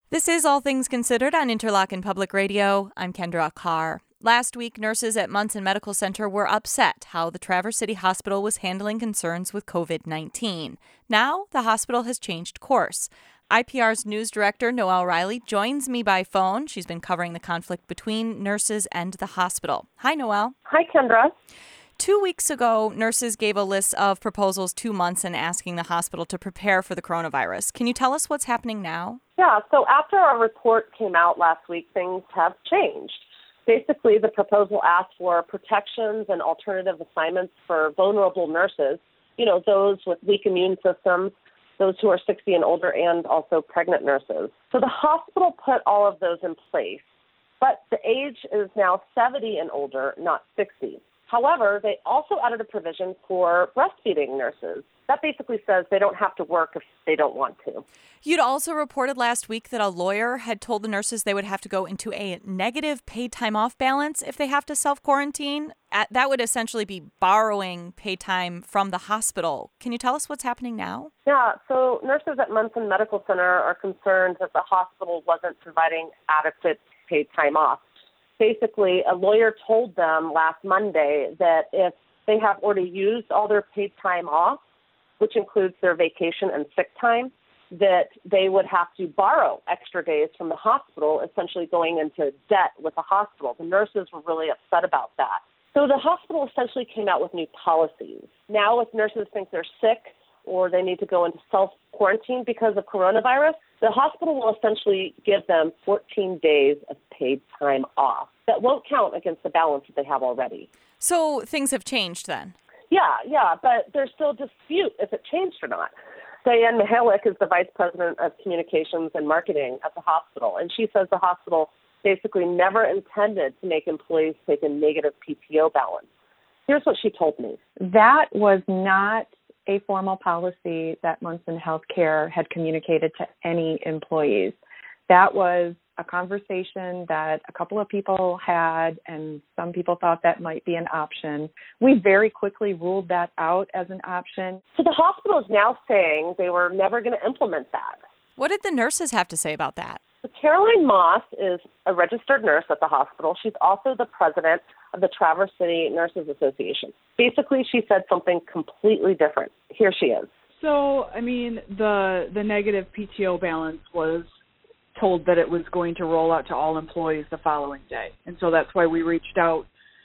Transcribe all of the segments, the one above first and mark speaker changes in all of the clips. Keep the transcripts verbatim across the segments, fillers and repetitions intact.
Speaker 1: This is All Things Considered on Interlochen Public Radio. I'm Kendra Carr. Last week, nurses at Munson Medical Center were upset how the Traverse City Hospital was handling concerns with covid nineteen. Now, the hospital has changed course. I P R's news director, Noelle Riley, joins me by phone. She's been covering the conflict between nurses and the hospital. Hi, Noelle.
Speaker 2: Hi, Kendra.
Speaker 1: Two weeks ago, nurses gave a list of proposals to Munson asking the hospital to prepare for the coronavirus. Can you tell us what's happening now?
Speaker 2: Yeah, so after our report came out last week, things have changed. Basically, the proposal asked for protections and alternative assignments for vulnerable nurses, you know, those with weak immune systems, those who are sixty and older, and also pregnant nurses. So the hospital put all of those in place, but the age is now seventy and older, not sixty. However, they also added a provision for breastfeeding nurses. That basically says they don't have to work if they don't want to.
Speaker 1: You'd also reported last week that a lawyer had told the nurses they would have to go into a negative paid time off balance if they have to self-quarantine. That would essentially be borrowing paid time from the hospital. Can you tell us what's happening now?
Speaker 2: Yeah, so nurses at Munson Medical Center are concerned that the hospital wasn't providing adequate paid time off. Basically, a lawyer told them last Monday that if they have already used all their paid time off, which includes their vacation and sick time, that they would have to borrow extra days from the hospital, essentially going into debt with the hospital. The nurses were really upset about that. So the hospital essentially came out with new policies. Now if nurses think they're sick or they need to go into self-quarantine because of coronavirus, the hospital will essentially give them fourteen days of paid time off. That won't count against the balance that they have already.
Speaker 1: So things have changed then?
Speaker 2: Yeah, yeah, but there's still dispute if it changed or not. Diane Mihalik is the Vice President of Communications and Marketing at the hospital, and she says the hospital basically never intended to make employees take a negative P T O balance. Here's what she told me.
Speaker 3: That was not a formal policy that Munson Healthcare had communicated to any employees. That was a conversation that a couple of people had, and some people thought that might be an option. We very quickly ruled that out as an option.
Speaker 2: So the hospital is now saying they were never going to implement that.
Speaker 1: What did the nurses have to say about that?
Speaker 2: So Caroline Moss is a registered nurse at the hospital. She's also the president of the Traverse City Nurses Association. Basically, she said something completely different. Here she is.
Speaker 4: So, I mean, the the negative P T O balance was told that it was going to roll out to all employees the following day. And so that's why we reached out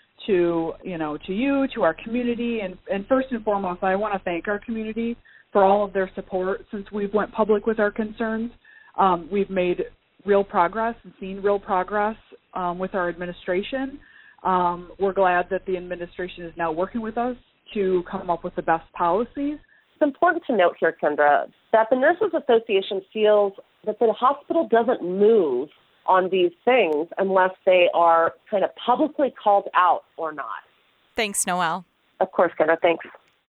Speaker 4: to, you know, to you, to our community. And, and first and foremost, I want to thank our community for all of their support since we've went public with our concerns. Um, we've made real progress and seen real progress um, with our administration. Um, we're glad that the administration is now working with us to come up with the best policies.
Speaker 2: It's important to note here, Kendra, that the Nurses Association feels that the hospital doesn't move on these things unless they are kind of publicly called out or not.
Speaker 1: Thanks, Noelle.
Speaker 2: Of course, Kendra. Thanks.